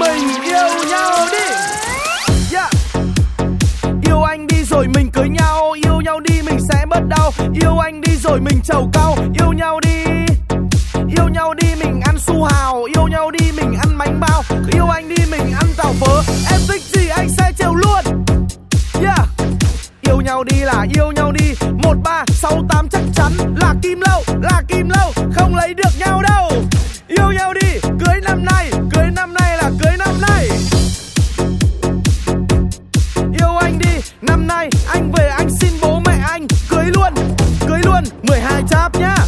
mình yêu nhau đi. Yeah. Yêu anh đi rồi mình cưới nhau, yêu nhau đi mình sẽ bớt đau. Yêu anh đi rồi mình trầu cau, yêu nhau đi. Yêu nhau đi mình ăn su hào, yêu nhau đi mình ăn bánh bao. Yêu anh đi mình ăn tàu phớ, em thích gì anh sẽ trêu luôn. Yeah. Yêu nhau đi là yêu nhau đi, 1, 3, 6, 8 chắc chắn là kim lâu, không lấy được nhau đâu. Yêu nhau đi, cưới năm nay là cưới năm nay. Yêu anh đi, năm nay anh về anh xin bố mẹ anh cưới luôn 12 cháp nhá.